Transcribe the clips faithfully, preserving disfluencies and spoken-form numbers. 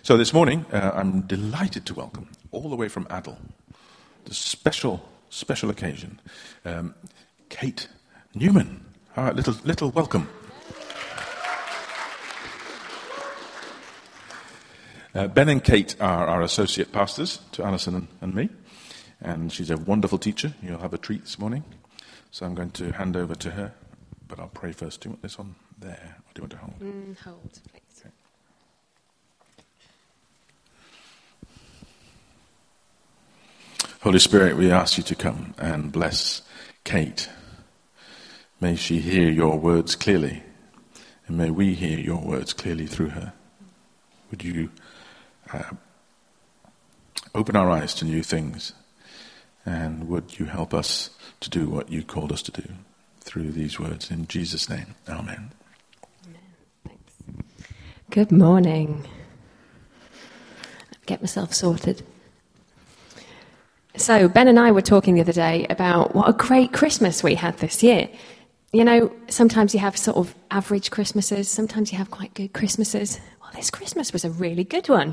So this morning, uh, I'm delighted to welcome, all the way from Adel, the special, special occasion, um, Kate Newman. All right, little, little welcome. Uh, Ben and Kate are our associate pastors to Alison and, and me, and she's a wonderful teacher. You'll have a treat this morning. So I'm going to hand over to her, but I'll pray first. Do you want this on there, or do you want to hold? Mm, hold, please. Okay. Holy Spirit, we ask you to come and bless Kate. May she hear your words clearly, and may we hear your words clearly through her. Would you uh, open our eyes to new things, and would you help us to do what you called us to do through these words. In Jesus' name, amen. Amen. Thanks. Good morning. Get myself sorted. So Ben and I were talking the other day about what a great Christmas we had this year. You know, sometimes you have sort of average Christmases, sometimes you have quite good Christmases. Well, this Christmas was a really good one.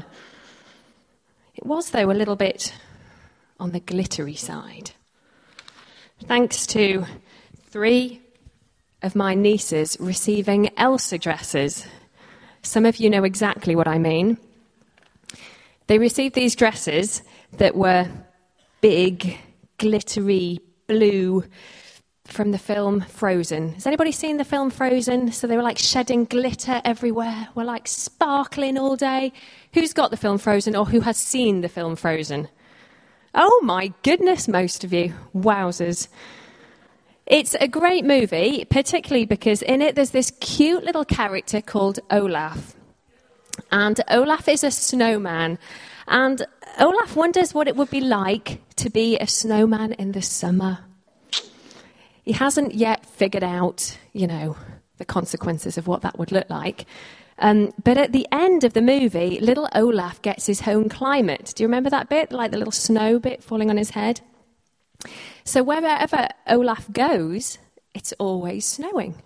It was, though, a little bit on the glittery side. Thanks to three of my nieces receiving Elsa dresses. Some of you know exactly what I mean. They received these dresses that were big, glittery, blue, from the film Frozen. Has anybody seen the film Frozen? So they were like shedding glitter everywhere, were like sparkling all day. Who's got the film Frozen, or who has seen the film Frozen? Oh my goodness, most of you. Wowzers. It's a great movie, particularly because in it there's this cute little character called Olaf. And Olaf is a snowman. And Olaf wonders what it would be like to be a snowman in the summer. He hasn't yet figured out, you know, the consequences of what that would look like. Um, but at the end of the movie, little Olaf gets his own climate. Do you remember that bit? Like the little snow bit falling on his head? So wherever Olaf goes, it's always snowing.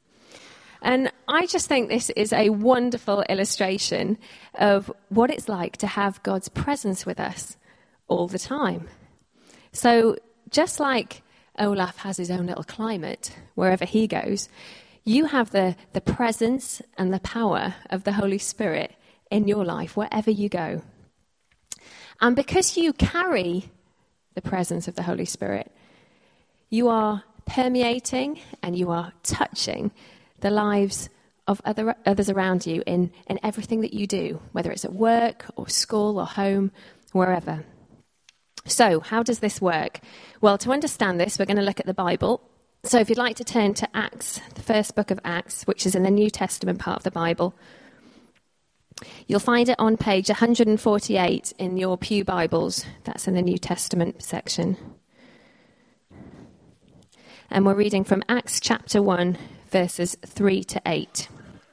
And I just think this is a wonderful illustration of what it's like to have God's presence with us all the time. So just like Olaf has his own little climate wherever he goes, you have the, the presence and the power of the Holy Spirit in your life wherever you go. And because you carry the presence of the Holy Spirit, you are permeating and you are touching the lives of other others around you in, in everything that you do, whether it's at work or school or home, wherever. So how does this work? Well, to understand this, we're going to look at the Bible. So if you'd like to turn to Acts, the first book of Acts, which is in the New Testament part of the Bible, you'll find it on page one forty-eight in your Pew Bibles. That's in the New Testament section. And we're reading from Acts chapter one, verses three to eight.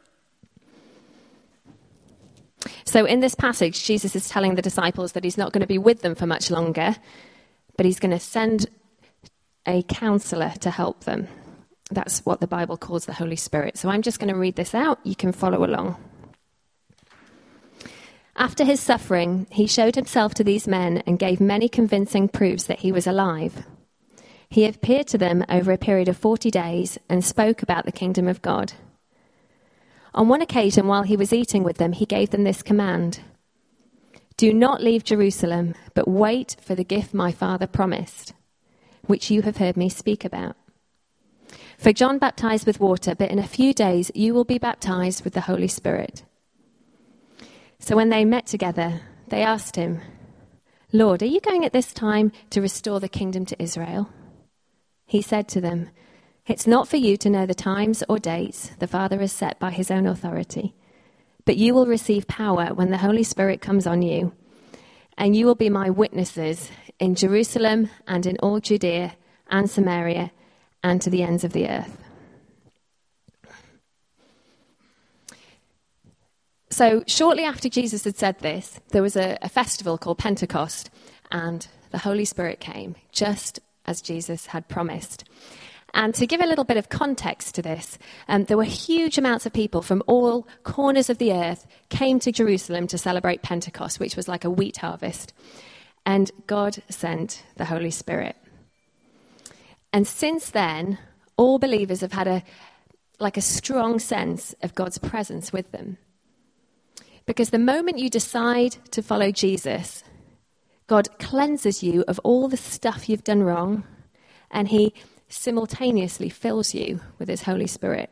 So in this passage, Jesus is telling the disciples that he's not going to be with them for much longer, but he's going to send a counselor to help them. That's what the Bible calls the Holy Spirit. So I'm just going to read this out. You can follow along. After his suffering, he showed himself to these men and gave many convincing proofs that he was alive. He appeared to them over a period of forty days and spoke about the kingdom of God. On one occasion, while he was eating with them, he gave them this command: "Do not leave Jerusalem, but wait for the gift my Father promised, which you have heard me speak about. For John baptized with water, but in a few days you will be baptized with the Holy Spirit." So when they met together, they asked him, "Lord, are you going at this time to restore the kingdom to Israel?" He said to them, "It's not for you to know the times or dates the Father has set by his own authority, but you will receive power when the Holy Spirit comes on you, and you will be my witnesses in Jerusalem and in all Judea and Samaria and to the ends of the earth." So shortly after Jesus had said this, there was a, a festival called Pentecost, and the Holy Spirit came, just as Jesus had promised. And to give a little bit of context to this, um, there were huge amounts of people from all corners of the earth came to Jerusalem to celebrate Pentecost, which was like a wheat harvest. And God sent the Holy Spirit. And since then, all believers have had a like a strong sense of God's presence with them. Because the moment you decide to follow Jesus, God cleanses you of all the stuff you've done wrong, and he simultaneously fills you with his Holy Spirit.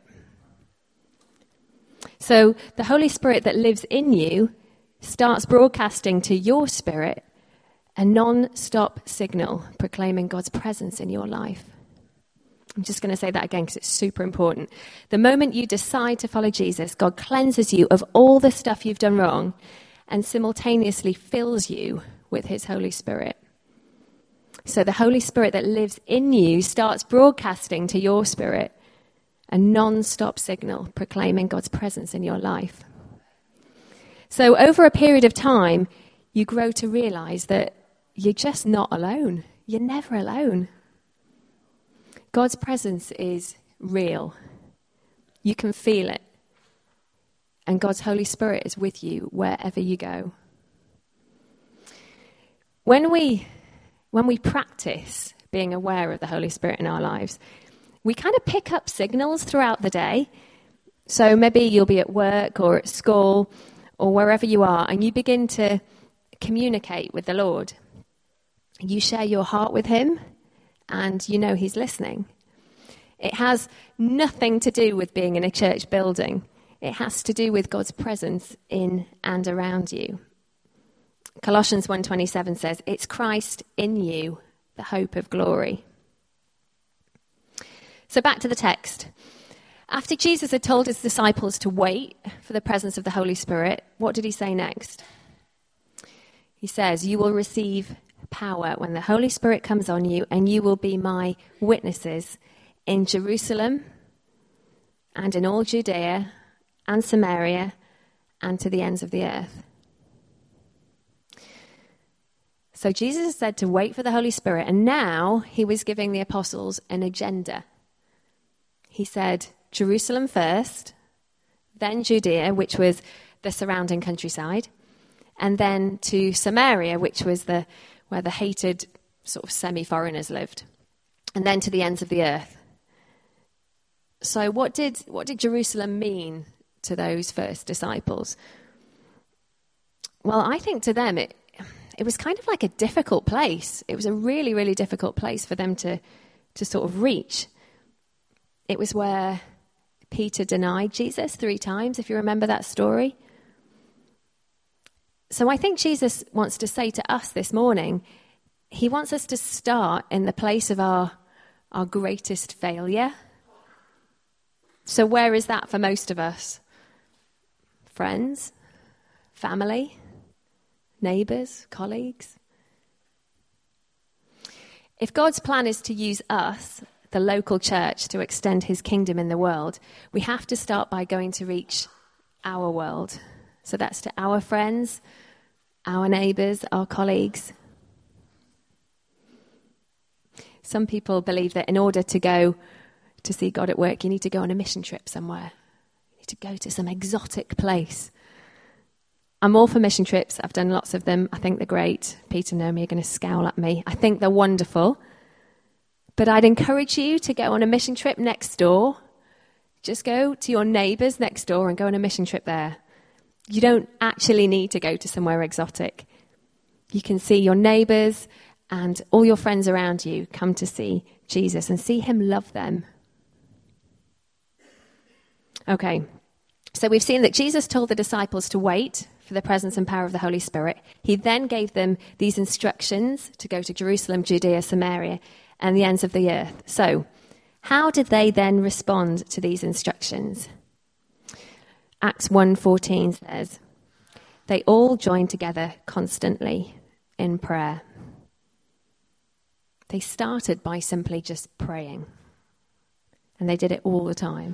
So the Holy Spirit that lives in you starts broadcasting to your spirit a non-stop signal proclaiming God's presence in your life. I'm just going to say that again because it's super important. The moment you decide to follow Jesus, God cleanses you of all the stuff you've done wrong and simultaneously fills you with his Holy Spirit. So the Holy Spirit that lives in you starts broadcasting to your spirit a non-stop signal proclaiming God's presence in your life. So over a period of time, you grow to realize that you're just not alone. You're never alone. God's presence is real. You can feel it. And God's Holy Spirit is with you wherever you go. When we, when we practice being aware of the Holy Spirit in our lives, we kind of pick up signals throughout the day. So maybe you'll be at work or at school or wherever you are, and you begin to communicate with the Lord. You share your heart with him, and you know he's listening. It has nothing to do with being in a church building. It has to do with God's presence in and around you. Colossians one twenty-seven says, it's Christ in you, the hope of glory. So back to the text. After Jesus had told his disciples to wait for the presence of the Holy Spirit, what did he say next? He says, you will receive power when the Holy Spirit comes on you, and you will be my witnesses in Jerusalem and in all Judea and Samaria and to the ends of the earth. So Jesus said to wait for the Holy Spirit, and now he was giving the apostles an agenda. He said Jerusalem first, then Judea, which was the surrounding countryside, and then to Samaria, which was the where the hated sort of semi-foreigners lived, and then to the ends of the earth. So what did what did Jerusalem mean to those first disciples? Well, I think to them it it was kind of like a difficult place. It was a really, really difficult place for them to to sort of reach. It was where Peter denied Jesus three times, if you remember that story. So I think Jesus wants to say to us this morning, he wants us to start in the place of our, our greatest failure. So where is that for most of us? Friends, family, neighbours, colleagues. If God's plan is to use us, the local church, to extend his kingdom in the world, we have to start by going to reach our world. So that's to our friends, our neighbours, our colleagues. Some people believe that in order to go to see God at work, you need to go on a mission trip somewhere. You need to go to some exotic place. I'm all for mission trips. I've done lots of them. I think they're great. Peter and Naomi are going to scowl at me. I think they're wonderful. But I'd encourage you to go on a mission trip next door. Just go to your neighbours next door and go on a mission trip there. You don't actually need to go to somewhere exotic. You can see your neighbours and all your friends around you come to see Jesus and see him love them. Okay, so we've seen that Jesus told the disciples to wait for the presence and power of the Holy Spirit. He then gave them these instructions to go to Jerusalem, Judea, Samaria, and the ends of the earth. So, how did they then respond to these instructions? Acts one fourteen says, they all joined together constantly in prayer. They started by simply just praying. And they did it all the time.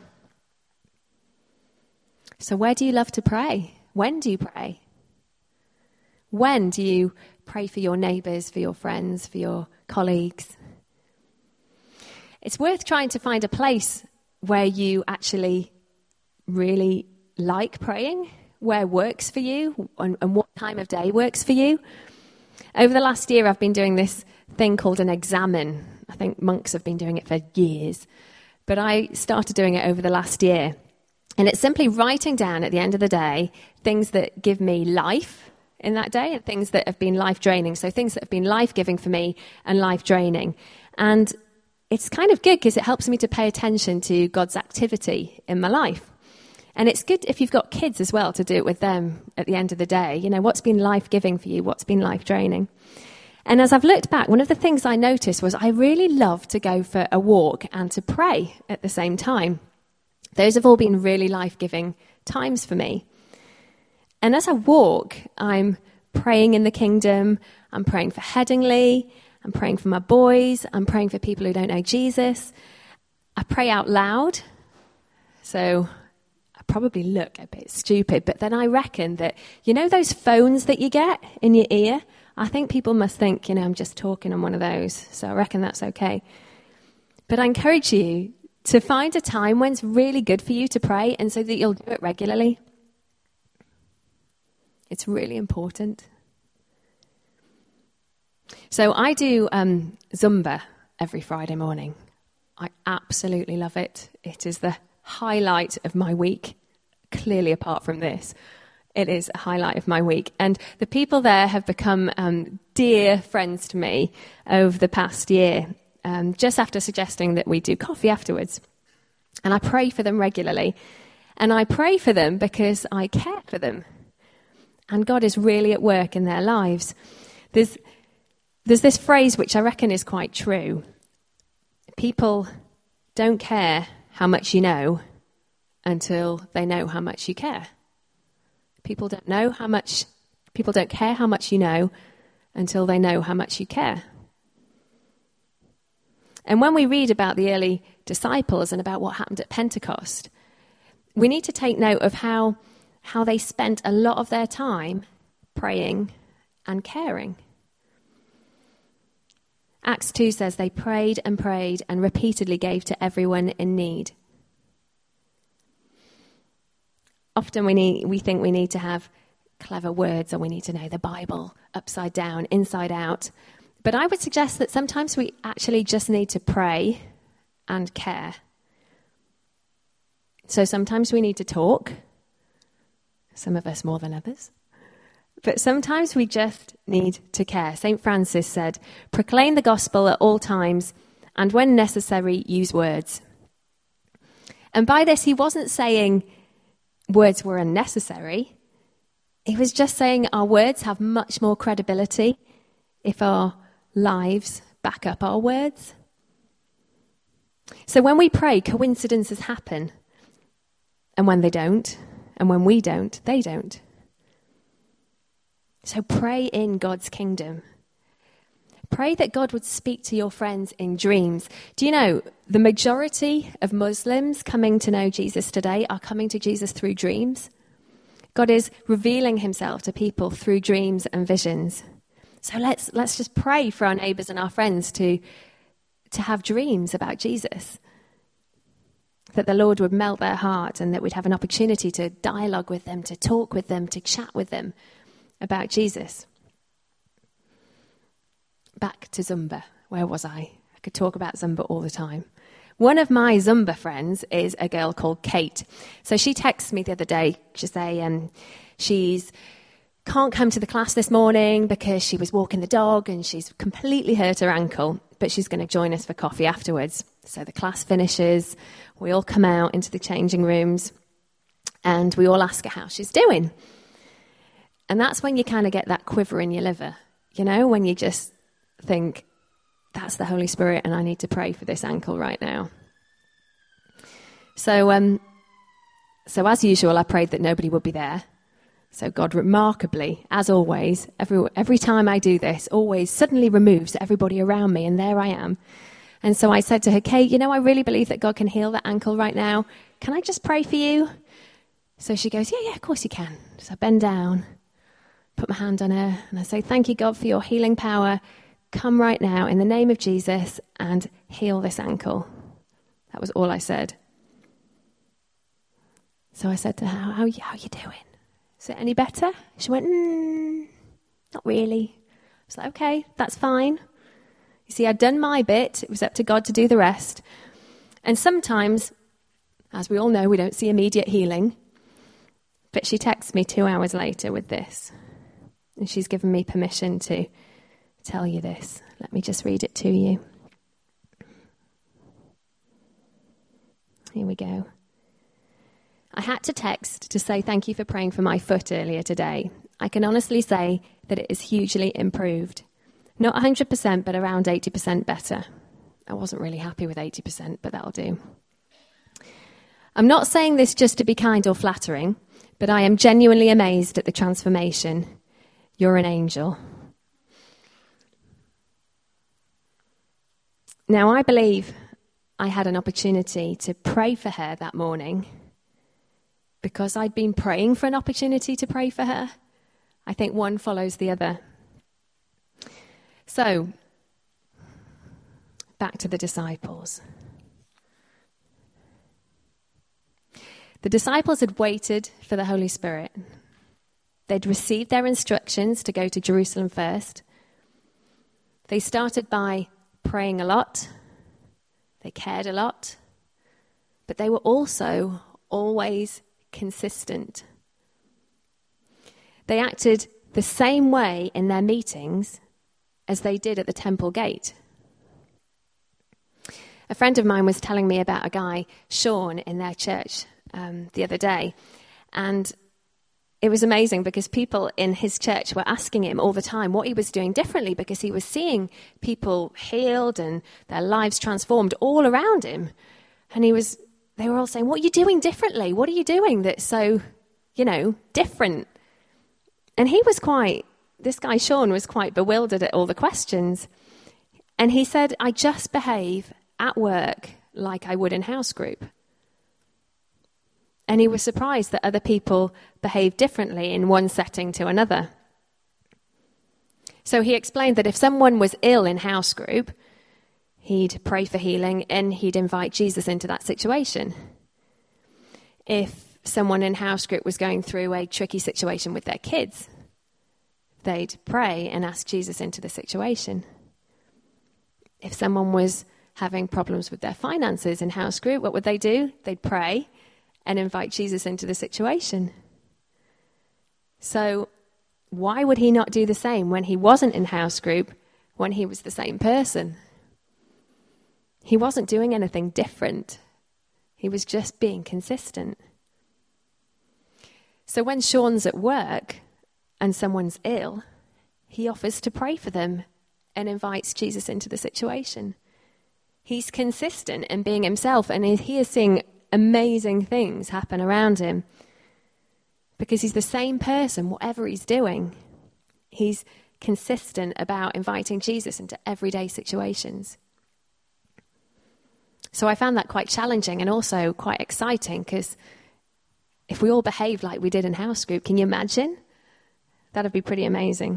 So where do you love to pray? When do you pray? When do you pray for your neighbours, for your friends, for your colleagues? it's worth trying to find a place where you actually really like praying, where works for you, and, and what time of day works for you. Over the last year, I've been doing this thing called an examen. I think monks have been doing it for years, but I started doing it over the last year. And it's simply writing down at the end of the day things that give me life in that day and things that have been life-draining. So things that have been life-giving for me and life-draining. And it's kind of good because it helps me to pay attention to God's activity in my life. And it's good if you've got kids as well to do it with them at the end of the day. You know, what's been life-giving for you? What's been life-draining? And as I've looked back, one of the things I noticed was I really love to go for a walk and to pray at the same time. Those have all been really life-giving times for me. And as I walk, I'm praying in the kingdom. I'm praying for Headingley. I'm praying for my boys. I'm praying for people who don't know Jesus. I pray out loud. So I probably look a bit stupid, but then I reckon that, you know those phones that you get in your ear? I think people must think, you know, I'm just talking on one of those. So I reckon that's okay. But I encourage you to find a time when it's really good for you to pray, and so that you'll do it regularly. It's really important. So I do um, Zumba every Friday morning. I absolutely love it. It is the highlight of my week, clearly apart from this. It is a highlight of my week. And the people there have become um, dear friends to me over the past year. Um, just after suggesting that we do coffee afterwards. And I pray for them regularly. And I pray for them because I care for them. And God is really at work in their lives. There's, there's this phrase which I reckon is quite true. People don't care how much you know until they know how much you care. People don't know how much, people don't care how much you know until they know how much you care. And when we read about the early disciples and about what happened at Pentecost, we need to take note of how, how they spent a lot of their time praying and caring. Acts two says they prayed and prayed and repeatedly gave to everyone in need. Often we need, we think we need to have clever words, or we need to know the Bible upside down, inside out. But I would suggest that sometimes we actually just need to pray and care. So sometimes we need to talk, some of us more than others. But sometimes we just need to care. Saint Francis said, proclaim the gospel at all times, and when necessary, use words. And by this, he wasn't saying words were unnecessary. He was just saying our words have much more credibility if our lives back up our words. So when we pray, coincidences happen. And when they don't, and when we don't, they don't. So pray in God's kingdom. Pray that God would speak to your friends in dreams. Do you know, the majority of Muslims coming to know Jesus today are coming to Jesus through dreams. God is revealing himself to people through dreams and visions. So let's let's just pray for our neighbours and our friends to, to have dreams about Jesus. That the Lord would melt their heart and that we'd have an opportunity to dialogue with them, to talk with them, to chat with them about Jesus. Back to Zumba. Where was I? I could talk about Zumba all the time. One of my Zumba friends is a girl called Kate. So she texted me the other day to say um, she's can't come to the class this morning because she was walking the dog and she's completely hurt her ankle, but she's going to join us for coffee afterwards. So the class finishes, we all come out into the changing rooms, and we all ask her how she's doing. And that's when you kind of get that quiver in your liver, you know, when you just think, that's the Holy Spirit and I need to pray for this ankle right now. So, um, so as usual, I prayed that nobody would be there. So God remarkably, as always, every every time I do this, always suddenly removes everybody around me, and there I am. And so I said to her, Kate, you know, I really believe that God can heal that ankle right now. Can I just pray for you? So she goes, yeah, yeah, of course you can. So I bend down, put my hand on her, and I say, thank you, God, for your healing power. Come right now in the name of Jesus and heal this ankle. That was all I said. So I said to her, how, how are you doing? Is it any better? She went, mm, not really. I was like, okay, that's fine. You see, I'd done my bit. It was up to God to do the rest. And sometimes, as we all know, we don't see immediate healing. But she texts me two hours later with this. And she's given me permission to tell you this. Let me just read it to you. Here we go. I had to text to say thank you for praying for my foot earlier today. I can honestly say that it is hugely improved. Not one hundred percent, but around eighty percent better. I wasn't really happy with eighty percent, but that'll do. I'm not saying this just to be kind or flattering, but I am genuinely amazed at the transformation. You're an angel. Now, I believe I had an opportunity to pray for her that morning because I'd been praying for an opportunity to pray for her. I think one follows the other. So, back to the disciples. The disciples had waited for the Holy Spirit. They'd received their instructions to go to Jerusalem first. They started by praying a lot. They cared a lot. But they were also always consistent. They acted the same way in their meetings as they did at the temple gate. A friend of mine was telling me about a guy, Sean, in their church um, the other day. And it was amazing because people in his church were asking him all the time what he was doing differently because he was seeing people healed and their lives transformed all around him. And he was, they were all saying, what are you doing differently? What are you doing that's so, you know, different? And he was quite, this guy Sean was quite bewildered at all the questions. And he said, I just behave at work like I would in house group. And he was surprised that other people behave differently in one setting to another. So he explained that if someone was ill in house group, he'd pray for healing and he'd invite Jesus into that situation. If someone in house group was going through a tricky situation with their kids, they'd pray and ask Jesus into the situation. If someone was having problems with their finances in house group, what would they do? They'd pray and invite Jesus into the situation. So why would he not do the same when he wasn't in house group, when he was the same person? He wasn't doing anything different. He was just being consistent. So when Sean's at work and someone's ill, he offers to pray for them and invites Jesus into the situation. He's consistent in being himself, and he is seeing amazing things happen around him because he's the same person, whatever he's doing. He's consistent about inviting Jesus into everyday situations. So I found that quite challenging and also quite exciting because if we all behaved like we did in house group, can you imagine? That'd be pretty amazing.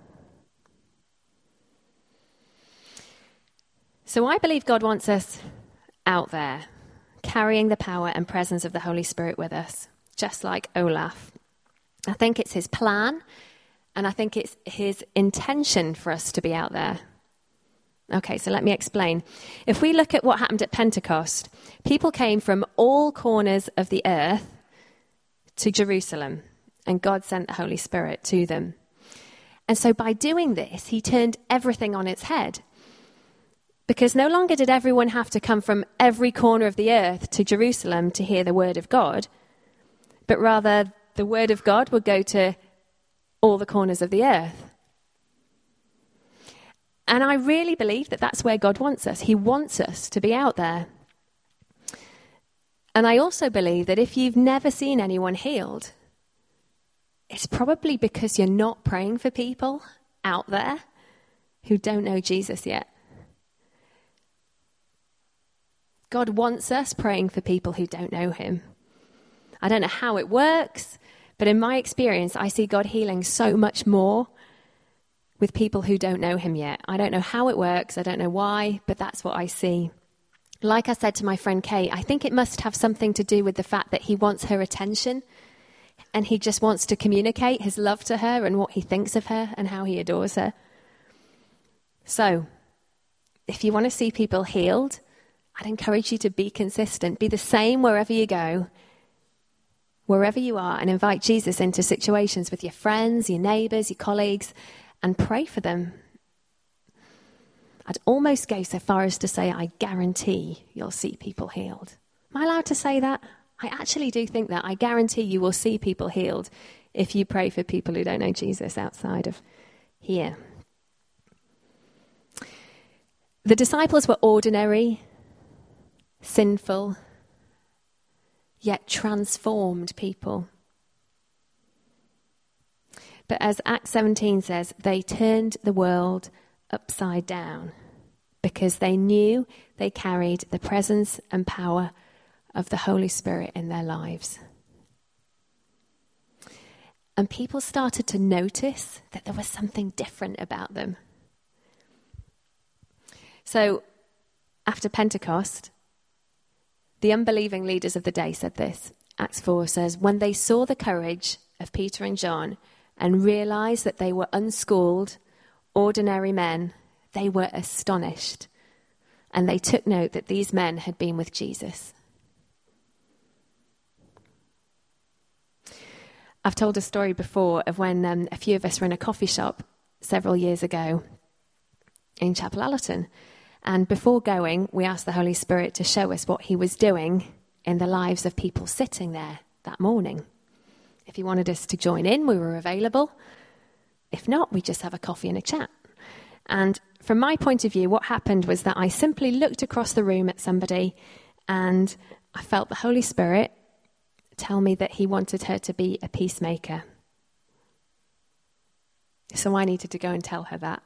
So I believe God wants us out there, carrying the power and presence of the Holy Spirit with us, just like Olaf. I think it's his plan, and I think it's his intention for us to be out there. Okay, so let me explain. If we look at what happened at Pentecost, people came from all corners of the earth to Jerusalem, and God sent the Holy Spirit to them. And so by doing this, he turned everything on its head. Because no longer did everyone have to come from every corner of the earth to Jerusalem to hear the word of God, but rather the word of God would go to all the corners of the earth. And I really believe that that's where God wants us. He wants us to be out there. And I also believe that if you've never seen anyone healed, it's probably because you're not praying for people out there who don't know Jesus yet. God wants us praying for people who don't know him. I don't know how it works, but in my experience, I see God healing so much more with people who don't know him yet. I don't know how it works. I don't know why, but that's what I see. Like I said to my friend Kate, I think it must have something to do with the fact that he wants her attention and he just wants to communicate his love to her and what he thinks of her and how he adores her. So, if you want to see people healed, I'd encourage you to be consistent. Be the same wherever you go, wherever you are, and invite Jesus into situations with your friends, your neighbours, your colleagues, and pray for them. I'd almost go so far as to say, I guarantee you'll see people healed. Am I allowed to say that? I actually do think that. I guarantee you will see people healed if you pray for people who don't know Jesus outside of here. The disciples were ordinary, sinful, yet transformed people. But as Acts seventeen says, they turned the world upside down because they knew they carried the presence and power of the Holy Spirit in their lives. And people started to notice that there was something different about them. So after Pentecost, the unbelieving leaders of the day said this. Acts four says, when they saw the courage of Peter and John and realized that they were unschooled, ordinary men, they were astonished. And they took note that these men had been with Jesus. I've told a story before of when um, a few of us were in a coffee shop several years ago in Chapel Allerton. And before going, we asked the Holy Spirit to show us what he was doing in the lives of people sitting there that morning. If he wanted us to join in, we were available. If not, we just have a coffee and a chat. And from my point of view, what happened was that I simply looked across the room at somebody and I felt the Holy Spirit tell me that he wanted her to be a peacemaker. So I needed to go and tell her that.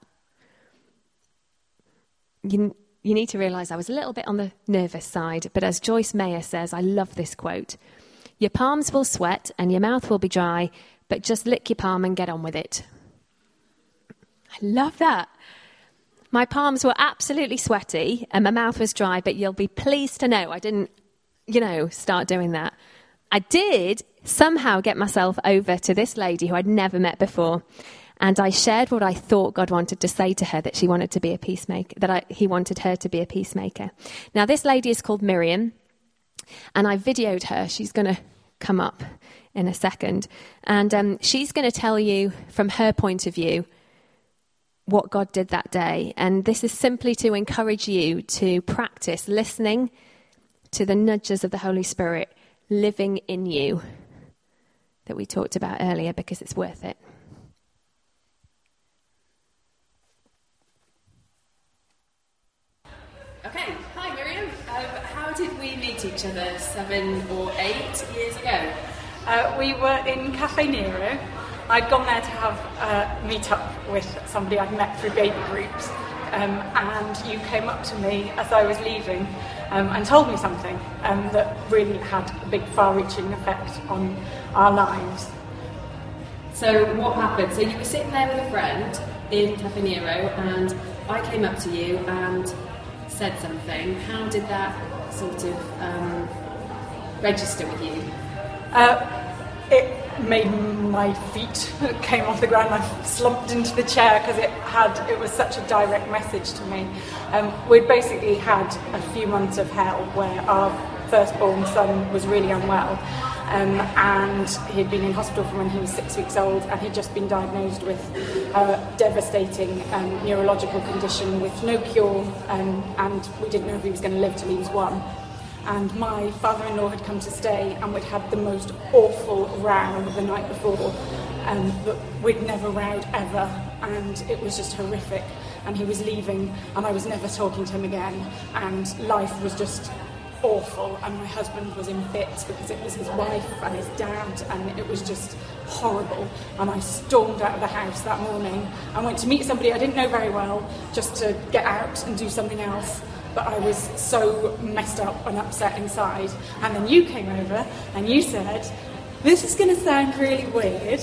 You, you need to realise I was a little bit on the nervous side, but as Joyce Meyer says, I love this quote, your palms will sweat and your mouth will be dry, but just lick your palm and get on with it. I love that. My palms were absolutely sweaty and my mouth was dry, but you'll be pleased to know I didn't, you know, start doing that. I did somehow get myself over to this lady who I'd never met before. And I shared what I thought God wanted to say to her, that she wanted to be a peacemaker, that I, he wanted her to be a peacemaker. Now, this lady is called Miriam, and I videoed her. She's going to come up in a second. And um, she's going to tell you from her point of view what God did that day. And this is simply to encourage you to practice listening to the nudges of the Holy Spirit living in you that we talked about earlier, because it's worth it. Okay, hi Miriam. Um, how did we meet each other seven or eight years ago? Uh, we were in Cafe Nero. I'd gone there to have a meet-up with somebody I'd met through baby groups, um, and you came up to me as I was leaving um, and told me something um, that really had a big far-reaching effect on our lives. So what happened? So you were sitting there with a friend in Cafe Nero, and I came up to you and said something. How did that sort of um, register with you? Uh, it made my feet came off the ground. I slumped into the chair because it had it was such a direct message to me. Um, we'd basically had a few months of hell where our firstborn son was really unwell, um, and he'd been in hospital from when he was six weeks old, and he'd just been diagnosed with a devastating um, neurological condition with no cure, um, and we didn't know if he was going to live till he was one. And my father-in-law had come to stay, and we'd had the most awful row the night before, um, but we'd never rowed ever, and it was just horrific. And he was leaving, and I was never talking to him again, and life was just awful, and my husband was in bits because it was his wife and his dad, and it was just horrible. And I stormed out of the house that morning. I went to meet somebody I didn't know very well, just to get out and do something else. But I was so messed up and upset inside. And then you came over and you said, this is going to sound really weird,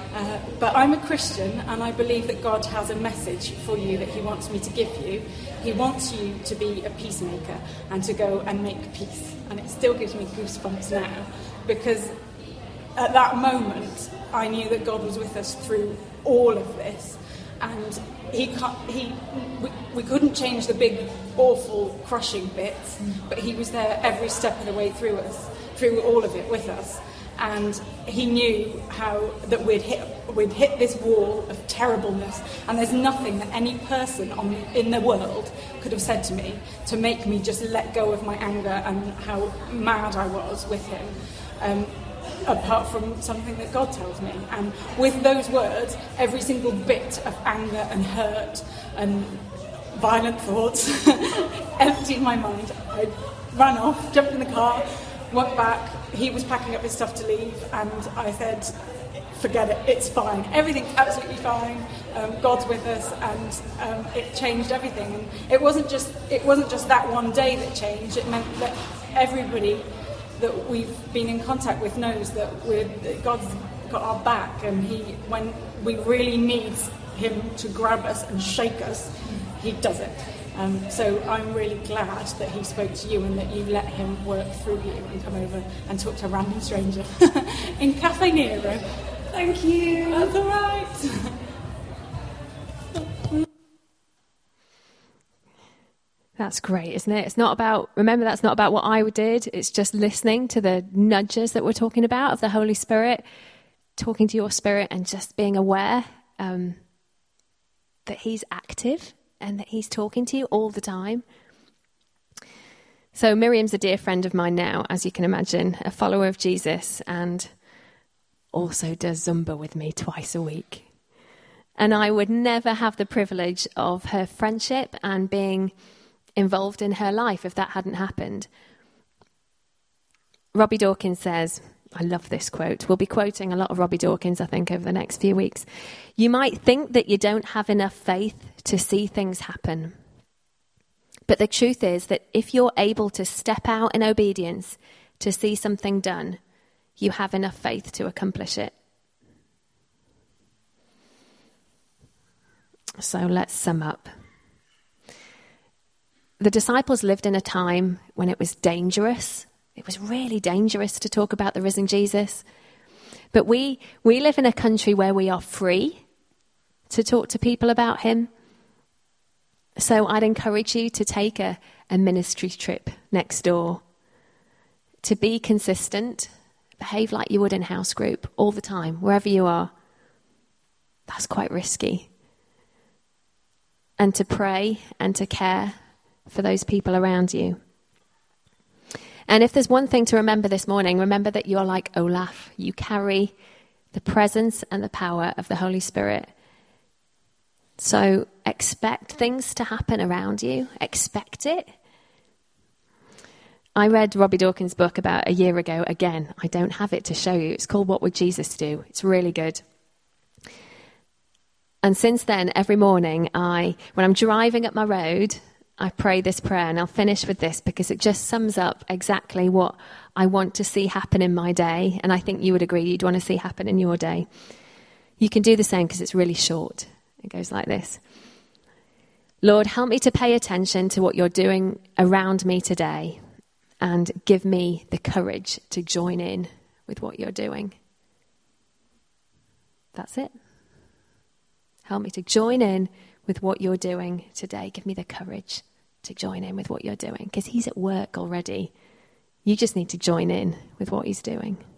Uh, but I'm a Christian, and I believe that God has a message for you that he wants me to give you. He wants you to be a peacemaker and to go and make peace. And it still gives me goosebumps now, because at that moment I knew that God was with us through all of this. And he, can't, he we, we couldn't change the big, awful, crushing bits, but he was there every step of the way through us, through all of it with us. And he knew how that we'd hit we'd hit this wall of terribleness, and there's nothing that any person on in the world could have said to me to make me just let go of my anger and how mad I was with him, um, apart from something that God tells me. And with those words, every single bit of anger and hurt and violent thoughts emptied my mind. I ran off, jumped in the car, went back. He was packing up his stuff to leave, and I said, forget it, it's fine. Everything's absolutely fine. Um, God's with us, and um, it changed everything. And it wasn't just it wasn't just that one day that changed. It meant that everybody that we've been in contact with knows that we're that God's got our back, and He, when we really need Him to grab us and shake us, He does it. Um, so I'm really glad that he spoke to you and that you let him work through you and come over and talk to a random stranger in Caffè Nero. Thank you. That's all right. That's great, isn't it? It's not about, remember, that's not about what I did. It's just listening to the nudges that we're talking about of the Holy Spirit, talking to your spirit and just being aware um, that he's active and that he's talking to you all the time. So Miriam's a dear friend of mine now, as you can imagine, a follower of Jesus, and also does Zumba with me twice a week. And I would never have the privilege of her friendship and being involved in her life if that hadn't happened. Robbie Dawkins says, I love this quote. We'll be quoting a lot of Robbie Dawkins, I think, over the next few weeks. You might think that you don't have enough faith to see things happen. But the truth is that if you're able to step out in obedience to see something done, you have enough faith to accomplish it. So let's sum up. The disciples lived in a time when it was dangerous. It was really dangerous to talk about the risen Jesus. But we we live in a country where we are free to talk to people about him. So I'd encourage you to take a, a ministry trip next door, to be consistent, behave like you would in house group all the time, wherever you are. That's quite risky. And to pray and to care for those people around you. And if there's one thing to remember this morning, remember that you're like Olaf. You carry the presence and the power of the Holy Spirit. So expect things to happen around you. Expect it. I read Robbie Dawkins' book about a year ago. Again, I don't have it to show you. It's called What Would Jesus Do? It's really good. And since then, every morning, I, when I'm driving up my road, I pray this prayer, and I'll finish with this because it just sums up exactly what I want to see happen in my day. And I think you would agree you'd want to see happen in your day. You can do the same because it's really short. It goes like this. Lord, help me to pay attention to what you're doing around me today and give me the courage to join in with what you're doing. That's it. Help me to join in with what you're doing today. Give me the courage to join in with what you're doing, because he's at work already. You just need to join in with what he's doing.